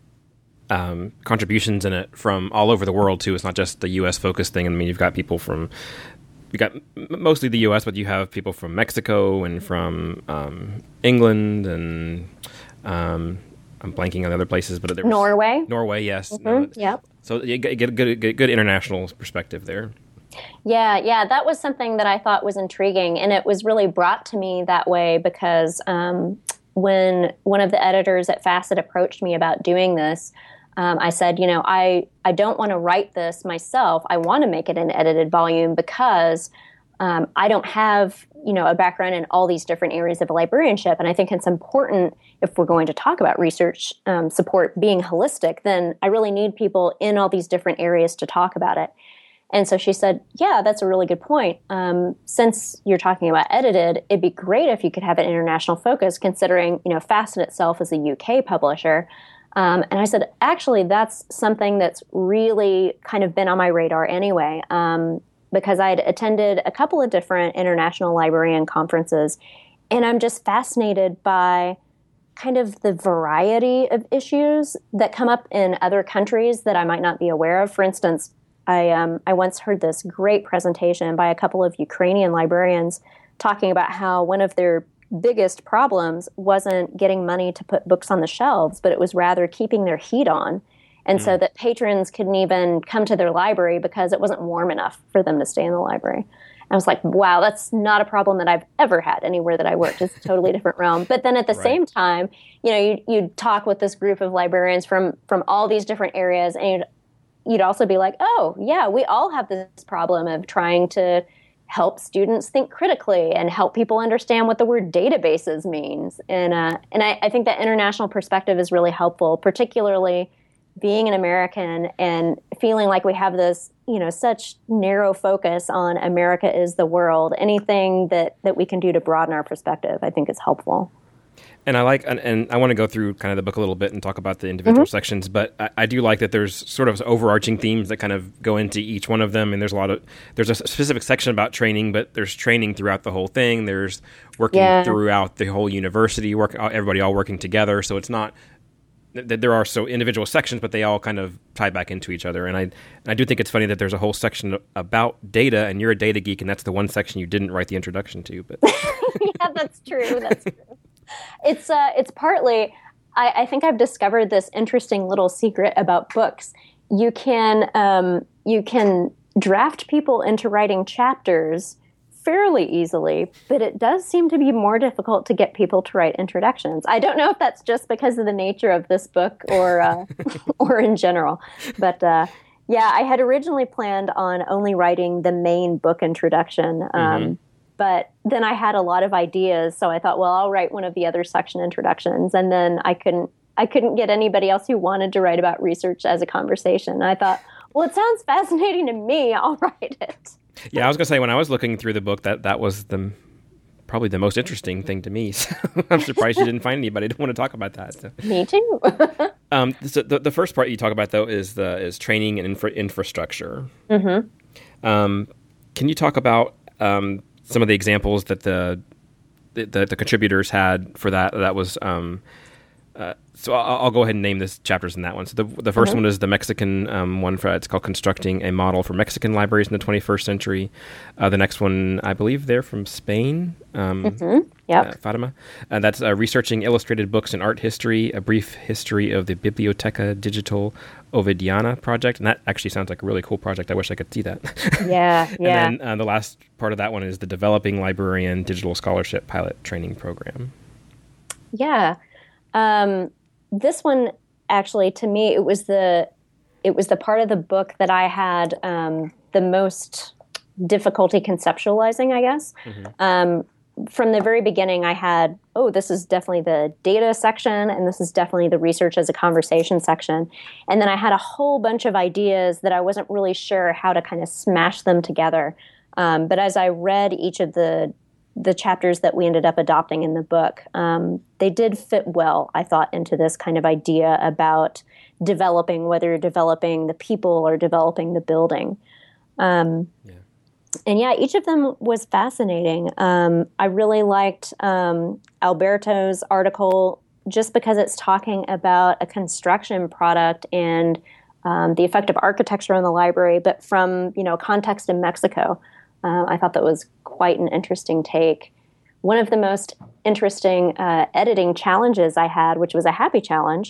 Speaker 1: um, contributions in it from all over the world, too. It's not just the U S focused thing. I mean, you've got people from, you've got mostly the U S, but you have people from Mexico and from um, England and um, I'm blanking on other places. But there was,
Speaker 2: Norway.
Speaker 1: Norway, yes.
Speaker 2: Mm-hmm.
Speaker 1: No,
Speaker 2: yep.
Speaker 1: So you get, get a good, good, good international perspective there.
Speaker 2: Yeah, yeah, that was something that I thought was intriguing, and it was really brought to me that way because um, when one of the editors at Facet approached me about doing this, um, I said, you know, I, I don't want to write this myself. I want to make it an edited volume because um, I don't have, you know, a background in all these different areas of librarianship, and I think it's important if we're going to talk about research um, support being holistic, then I really need people in all these different areas to talk about it. And so she said, yeah, that's a really good point. Um, since you're talking about edited, it'd be great if you could have an international focus, considering, you know, Facet itself is a U K publisher. Um, and I said, actually, that's something that's really kind of been on my radar anyway, um, because I'd attended a couple of different international librarian conferences, and I'm just fascinated by kind of the variety of issues that come up in other countries that I might not be aware of. For instance, I um, I once heard this great presentation by a couple of Ukrainian librarians talking about how one of their biggest problems wasn't getting money to put books on the shelves, but it was rather keeping their heat on. And mm. so that patrons couldn't even come to their library because it wasn't warm enough for them to stay in the library. I was like, wow, that's not a problem that I've ever had anywhere that I worked. It's a totally different realm. But then at the right. same time, you know, you'd, you'd talk with this group of librarians from, from all these different areas, and you'd, you'd also be like, oh, yeah, we all have this problem of trying to help students think critically and help people understand what the word databases means. And uh, and I, I think that international perspective is really helpful, particularly being an American and feeling like we have this, you know, such narrow focus on America is the world. Anything that, that we can do to broaden our perspective, I think is helpful.
Speaker 1: And I like, and, and I want to go through kind of the book a little bit and talk about the individual mm-hmm. sections, but I, I do like that there's sort of overarching themes that kind of go into each one of them. And there's a lot of, there's a specific section about training, but there's training throughout the whole thing. There's working yeah. throughout the whole university, work, everybody all working together. So it's not that there are so individual sections, but they all kind of tie back into each other. And I, and I do think it's funny that there's a whole section about data, and you're a data geek, and that's the one section you didn't write the introduction to. But
Speaker 2: yeah, that's true. That's true. It's uh, it's partly, I, I think I've discovered this interesting little secret about books. You can um, you can draft people into writing chapters fairly easily, but it does seem to be more difficult to get people to write introductions. I don't know if that's just because of the nature of this book or uh, or in general, but uh, yeah, I had originally planned on only writing the main book introduction. Um, mm-hmm. But then I had a lot of ideas, so I thought, well, I'll write one of the other section introductions, and then I couldn't I couldn't get anybody else who wanted to write about research as a conversation. And I thought, well, it sounds fascinating to me. I'll write it.
Speaker 1: Yeah, I was going to say, when I was looking through the book, that, that was the probably the most interesting thing to me. So I'm surprised you didn't find anybody to want to talk about that. So.
Speaker 2: Me too.
Speaker 1: um, so the, the first part you talk about, though, is the is training and infra- infrastructure.
Speaker 2: Mm-hmm.
Speaker 1: Um, can you talk about um, some of the examples that the, the the contributors had for that? That was um, Uh, so I'll, I'll go ahead and name the chapters in that one. So the the first mm-hmm. one is the Mexican um, one. For, it's called Constructing a Model for Mexican Libraries in the twenty-first Century. Uh, the next one, I believe they're from Spain. Um,
Speaker 2: mm-hmm. Yep.
Speaker 1: uh, Fatima. And that's uh, Researching Illustrated Books and Art History, a brief history of the Biblioteca Digital Ovidiana project. And that actually sounds like a really cool project. I wish I could see that.
Speaker 2: Yeah, yeah.
Speaker 1: And then uh, the last part of that one is the Developing Librarian Digital Scholarship Pilot Training Program.
Speaker 2: Yeah. Um, this one, actually, to me, it was the it was the part of the book that I had um, the most difficulty conceptualizing, I guess. Mm-hmm. Um, from the very beginning, I had, oh, this is definitely the data section, and this is definitely the research as a conversation section. And then I had a whole bunch of ideas that I wasn't really sure how to kind of smash them together. Um, but as I read each of the the chapters that we ended up adopting in the book, um, they did fit well, I thought, into this kind of idea about developing, whether you're developing the people or developing the building. Um, yeah. And yeah, each of them was fascinating. Um, I really liked um, Alberto's article just because it's talking about a construction product and um, the effect of architecture on the library, but from, you know, context in Mexico. Uh, I thought that was quite an interesting take. One of the most interesting uh, editing challenges I had, which was a happy challenge,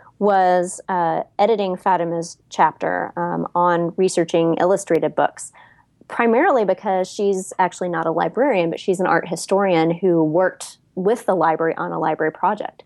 Speaker 2: was uh, editing Fatima's chapter um, on researching illustrated books, primarily because she's actually not a librarian, but she's an art historian who worked with the library on a library project.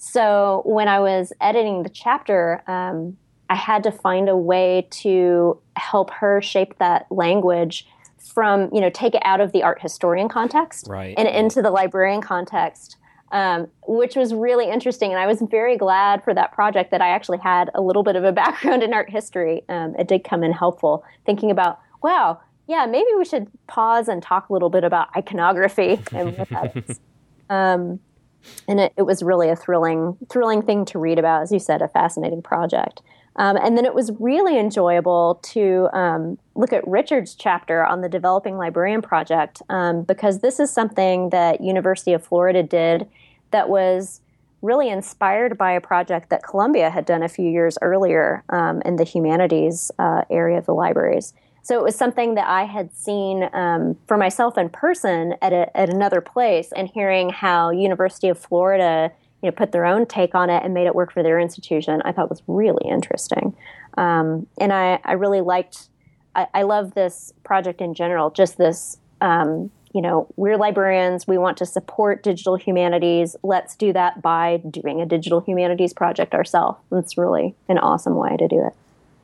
Speaker 2: So when I was editing the chapter, um, I had to find a way to help her shape that language from, you know, take it out of the art historian context
Speaker 1: right.
Speaker 2: and into the librarian context, um, which was really interesting. And I was very glad for that project that I actually had a little bit of a background in art history. Um, it did come in helpful, thinking about, wow, yeah, maybe we should pause and talk a little bit about iconography and what that is. Um, and it, it was really a thrilling, thrilling thing to read about, as you said, a fascinating project. Um, and then it was really enjoyable to um, look at Richard's chapter on the Developing Librarian Project, um, because this is something that University of Florida did that was really inspired by a project that Columbia had done a few years earlier um, in the humanities uh, area of the libraries. So it was something that I had seen um, for myself in person at, a, at another place, and hearing how University of Florida, you know, put their own take on it and made it work for their institution, I thought was really interesting. Um, and I, I really liked, I, I love this project in general, just this, um, you know, we're librarians, we want to support digital humanities. Let's do that by doing a digital humanities project ourselves. It's really an awesome way to do it.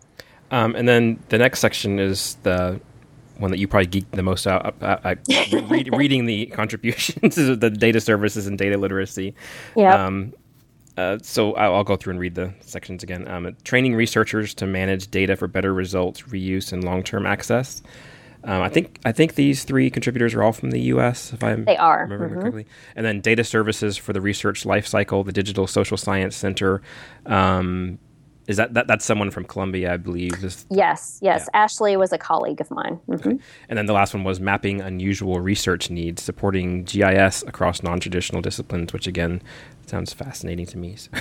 Speaker 1: Um, and then the next section is the one that you probably geeked the most out uh, uh, read, reading the contributions of the data services and data literacy.
Speaker 2: Yeah.
Speaker 1: Um, uh, so I'll, I'll go through and read the sections again. Um, training researchers to manage data for better results, reuse, and long-term access. Um, I think I think these three contributors are all from the U S, if I
Speaker 2: they are.
Speaker 1: remember
Speaker 2: mm-hmm.
Speaker 1: correctly. And then data services for the research lifecycle, the Digital Social Science Center. Um, Is that, that that's someone from Columbia, I believe? This,
Speaker 2: yes, yes.
Speaker 1: Yeah.
Speaker 2: Ashley was a colleague of mine. Mm-hmm.
Speaker 1: Okay. And then the last one was mapping unusual research needs, supporting G I S across non-traditional disciplines, which again sounds fascinating to me. So.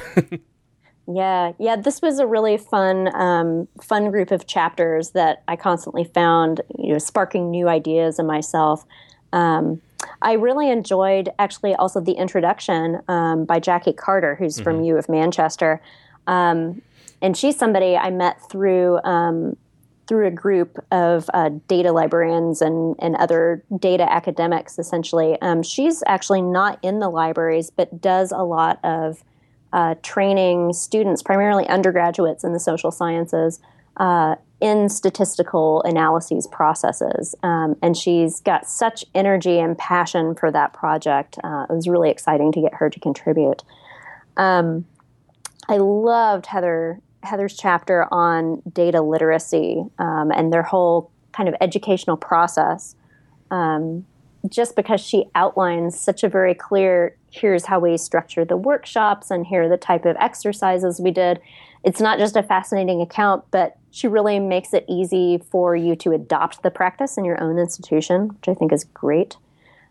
Speaker 2: yeah, yeah. This was a really fun, um, fun group of chapters that I constantly found, you know, sparking new ideas in myself. Um, I really enjoyed actually also the introduction um, by Jackie Carter, who's mm-hmm. from U of Manchester. Um, And she's somebody I met through um, through a group of uh, data librarians and, and other data academics, essentially. Um, she's actually not in the libraries, but does a lot of uh, training students, primarily undergraduates in the social sciences, uh, in statistical analyses processes. Um, and she's got such energy and passion for that project. Uh, it was really exciting to get her to contribute. Um, I loved Heather Heather's chapter on data literacy um, and their whole kind of educational process, um, just because she outlines such a very clear, here's how we structure the workshops and here are the type of exercises we did. It's not just a fascinating account, but she really makes it easy for you to adopt the practice in your own institution, which I think is great.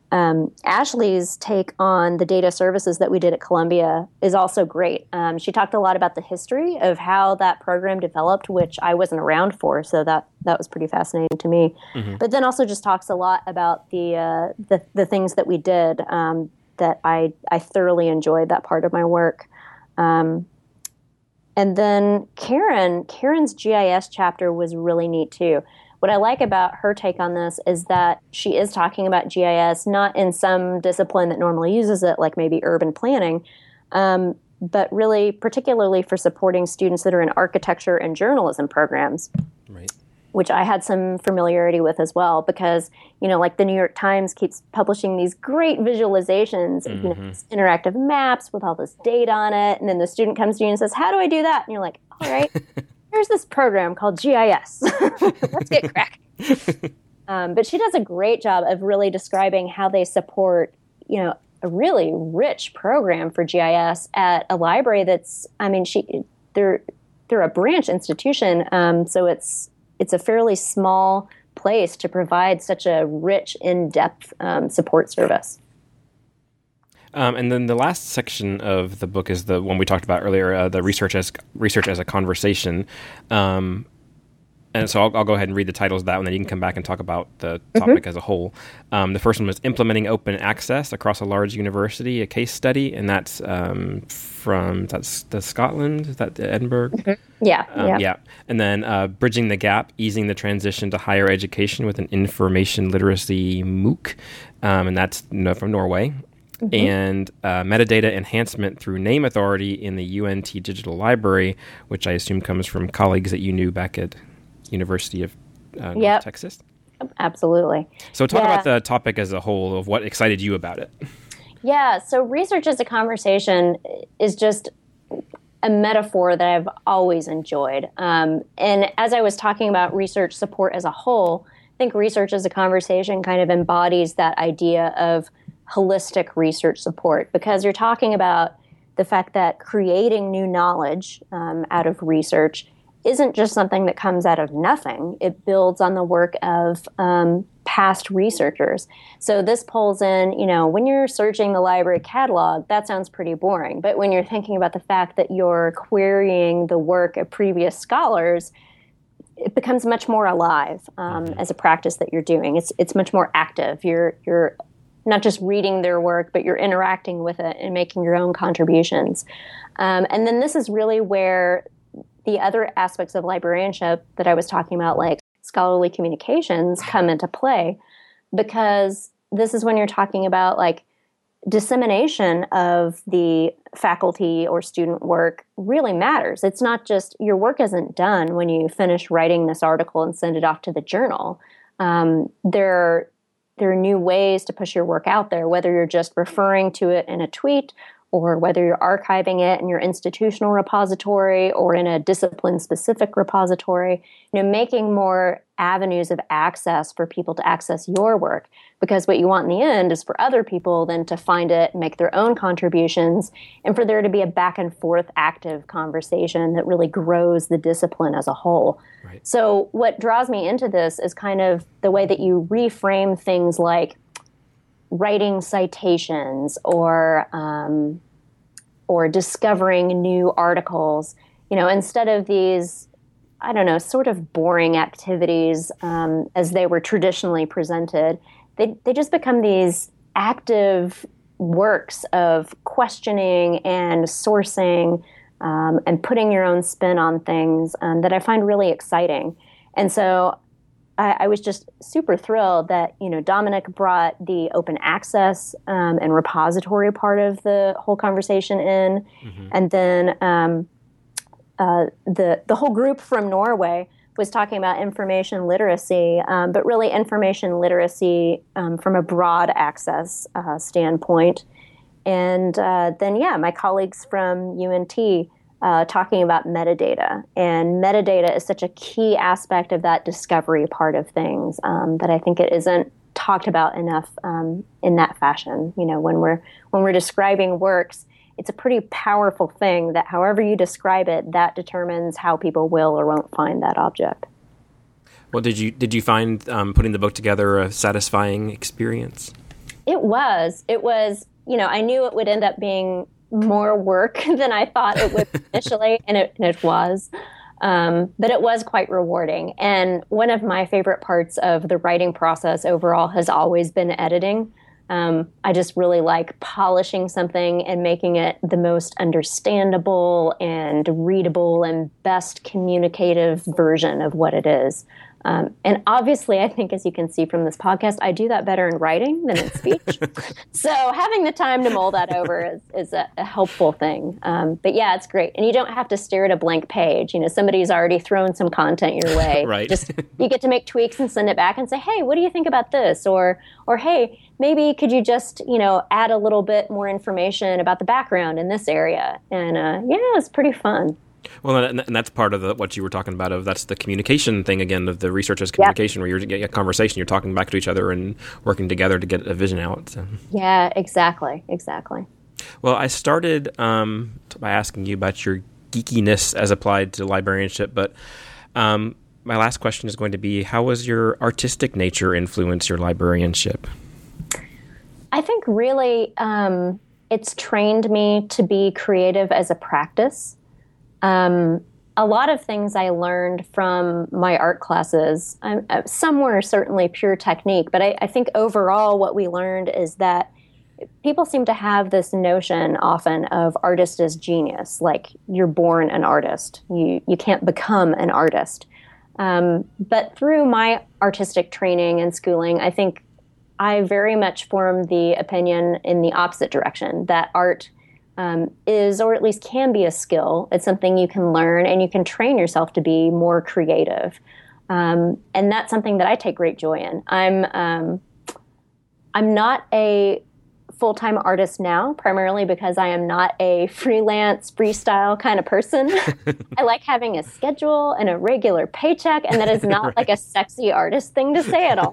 Speaker 2: Um, Ashley's take on the data services that we did at Columbia is also great. Um, she talked a lot about the history of how that program developed, which I wasn't around for, so that that was pretty fascinating to me. Mm-hmm. But then also just talks a lot about the uh, the, the things that we did um, that I I thoroughly enjoyed that part of my work. Um, and then Karen, Karen's G I S chapter was really neat too. What I like about her take on this is that she is talking about G I S not in some discipline that normally uses it, like maybe urban planning, um, but really particularly for supporting students that are in architecture and journalism programs,
Speaker 1: right.
Speaker 2: which I had some familiarity with as well because, you know, like the New York Times keeps publishing these great visualizations, mm-hmm. you know, these interactive maps with all this data on it, and then the student comes to you and says, how do I do that? And you're like, all right. Here's this program called G I S. Let's get cracking. Um, but she does a great job of really describing how they support, you know, a really rich program for G I S at a library that's, I mean, she they're they're a branch institution, um, so it's it's a fairly small place to provide such a rich, in-depth um, support service.
Speaker 1: Um, and then the last section of the book is the one we talked about earlier, uh, the research as research as a conversation. Um, and so I'll, I'll go ahead and read the titles of that one, then you can come back and talk about the topic mm-hmm. as a whole. Um, the first one was Implementing Open Access Across a Large University, a Case Study, and that's um, from that's the Scotland, is that Edinburgh?
Speaker 2: Mm-hmm. Yeah,
Speaker 1: um,
Speaker 2: yeah.
Speaker 1: Yeah. And then uh, Bridging the Gap, Easing the Transition to Higher Education with an Information Literacy MOOC, um, and that's from Norway. Mm-hmm. And uh, metadata enhancement through name authority in the U N T Digital Library, which I assume comes from colleagues that you knew back at University of uh, North
Speaker 2: yep.
Speaker 1: Texas.
Speaker 2: Absolutely.
Speaker 1: So talk
Speaker 2: yeah.
Speaker 1: about the topic as a whole of what excited you about it.
Speaker 2: Yeah, so research as a conversation is just a metaphor that I've always enjoyed. Um, and as I was talking about research support as a whole, I think research as a conversation kind of embodies that idea of holistic research support, because you're talking about the fact that creating new knowledge um, out of research isn't just something that comes out of nothing. It builds on the work of um, past researchers. So this pulls in, you know, when you're searching the library catalog, that sounds pretty boring. But when you're thinking about the fact that you're querying the work of previous scholars, it becomes much more alive um, mm-hmm. as a practice that you're doing. It's it's much more active. You're you're not just reading their work, but you're interacting with it and making your own contributions. Um, and then this is really where the other aspects of librarianship that I was talking about, like scholarly communications, come into play, because this is when you're talking about like dissemination of the faculty or student work really matters. It's not just your work isn't done when you finish writing this article and send it off to the journal. Um, there There are new ways to push your work out there, whether you're just referring to it in a tweet or whether you're archiving it in your institutional repository or in a discipline-specific repository, you know, making more avenues of access for people to access your work. Because what you want in the end is for other people then to find it and make their own contributions, and for there to be a back and forth active conversation that really grows the discipline as a whole.
Speaker 1: Right.
Speaker 2: So what draws me into this is kind of the way that you reframe things like writing citations or um, or discovering new articles. You know, instead of these, I don't know, sort of boring activities um, as they were traditionally presented, they they just become these active works of questioning and sourcing um, and putting your own spin on things um, that I find really exciting. And so I, I was just super thrilled that, you know, Dominic brought the open access um, and repository part of the whole conversation in. Mm-hmm. And then um, uh, the the whole group from Norway was talking about information literacy, um, but really information literacy um, from a broad access uh, standpoint. And uh, then, yeah, my colleagues from U N T uh, talking about metadata. And metadata is such a key aspect of that discovery part of things um, that I think it isn't talked about enough um, in that fashion. You know, when we're when we're describing works, it's a pretty powerful thing that however you describe it, that determines how people will or won't find that object.
Speaker 1: Well, did you did you find um, putting the book together a satisfying experience?
Speaker 2: It was. It was, you know, I knew it would end up being more work than I thought it would initially, and it, and it was. Um, but it was quite rewarding. And one of my favorite parts of the writing process overall has always been editing. Um, I just really like polishing something and making it the most understandable and readable and best communicative version of what it is. Um, and obviously, I think, as you can see from this podcast, I do that better in writing than in speech. So having the time to mull that over is, is a, a helpful thing. Um, but yeah, it's great. And you don't have to stare at a blank page. You know, somebody's already thrown some content your way.
Speaker 1: Right.
Speaker 2: Just you get to make tweaks and send it back and say, hey, what do you think about this? Or, or hey, maybe could you just, you know, add a little bit more information about the background in this area? And uh, yeah, it's pretty fun.
Speaker 1: Well, and that's part of the, what you were talking about. Of that's the communication thing again, of the researchers' communication, yep. where you're getting a conversation, you're talking back to each other and working together to get a vision out. So.
Speaker 2: Yeah, exactly, exactly.
Speaker 1: Well, I started um, by asking you about your geekiness as applied to librarianship, but um, my last question is going to be: how was your artistic nature influence your librarianship?
Speaker 2: I think really um, it's trained me to be creative as a practice. Um, a lot of things I learned from my art classes, um, some were certainly pure technique, but I, I think overall what we learned is that people seem to have this notion often of artist as genius, like you're born an artist. You, you can't become an artist. Um, but through my artistic training and schooling, I think I very much formed the opinion in the opposite direction, that art Um, is, or at least can be, a skill. It's something you can learn and you can train yourself to be more creative. Um, and that's something that I take great joy in. I'm, um, I'm not a full-time artist now, primarily because I am not a freelance, freestyle kind of person. I like having a schedule and a regular paycheck, and that is not right. like a sexy artist thing to say at all.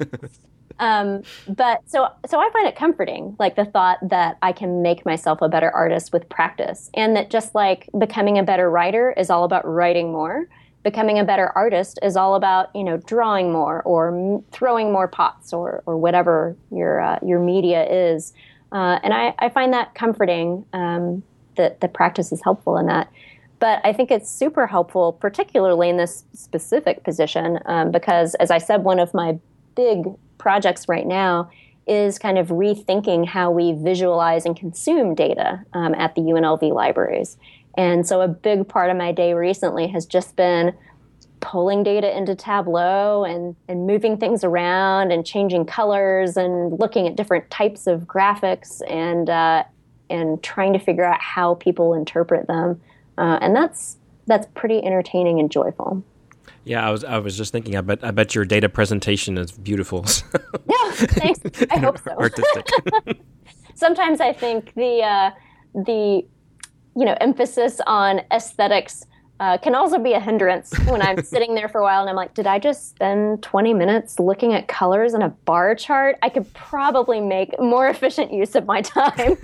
Speaker 2: Um, but so, so I find it comforting, like the thought that I can make myself a better artist with practice, and that just like becoming a better writer is all about writing more, becoming a better artist is all about, you know, drawing more or m- throwing more pots or, or whatever your, uh, your media is. Uh, and I, I find that comforting, um, that the practice is helpful in that. But I think it's super helpful, particularly in this specific position, um, because as I said, one of my big projects right now is kind of rethinking how we visualize and consume data um, at the U N L V libraries. And so a big part of my day recently has just been pulling data into Tableau and, and moving things around and changing colors and looking at different types of graphics and uh, and trying to figure out how people interpret them. Uh, and that's that's pretty entertaining and joyful.
Speaker 1: Yeah, I was I was just thinking, I bet I bet your data presentation is beautiful.
Speaker 2: Yeah, thanks. I hope so.
Speaker 1: Artistic.
Speaker 2: Sometimes I think the uh, the you know emphasis on aesthetics uh, can also be a hindrance when I'm sitting there for a while and I'm like, did I just spend twenty minutes looking at colors in a bar chart? I could probably make more efficient use of my time.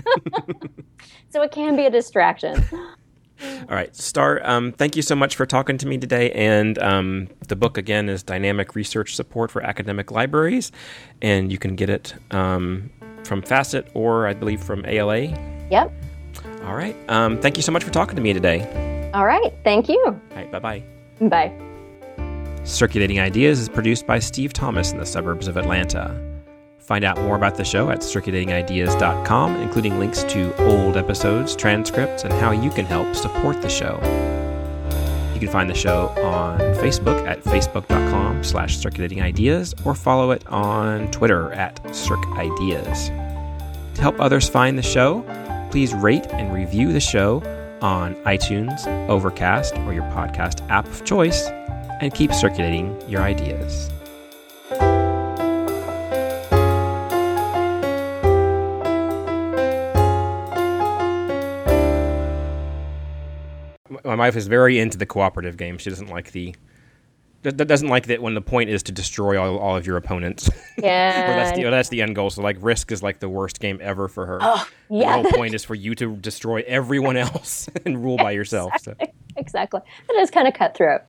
Speaker 2: So it can be a distraction.
Speaker 1: All right, Star, um, thank you so much for talking to me today. And um, the book, again, is Dynamic Research Support for Academic Libraries. And you can get it um, from Facet or, I believe, from A L A.
Speaker 2: Yep.
Speaker 1: All right. Um, thank you so much for talking to me today.
Speaker 2: All right. Thank you.
Speaker 1: All right. Bye-bye.
Speaker 2: Bye.
Speaker 1: Circulating Ideas is produced by Steve Thomas in the suburbs of Atlanta. Find out more about the show at circulating ideas dot com, including links to old episodes, transcripts, and how you can help support the show. You can find the show on Facebook at facebook.com slash circulatingideas or follow it on Twitter at circideas. To help others find the show, please rate and review the show on iTunes, Overcast, or your podcast app of choice, and keep circulating your ideas. My wife is very into the cooperative game. She doesn't like the doesn't like that when the point is to destroy all, all of your opponents.
Speaker 2: Yeah,
Speaker 1: or that's the or that's the end goal. So like Risk is like the worst game ever for her.
Speaker 2: Oh, yeah.
Speaker 1: The whole point is for you to destroy everyone else and rule by yourself.
Speaker 2: Exactly.
Speaker 1: So.
Speaker 2: Exactly. It is kind of cutthroat.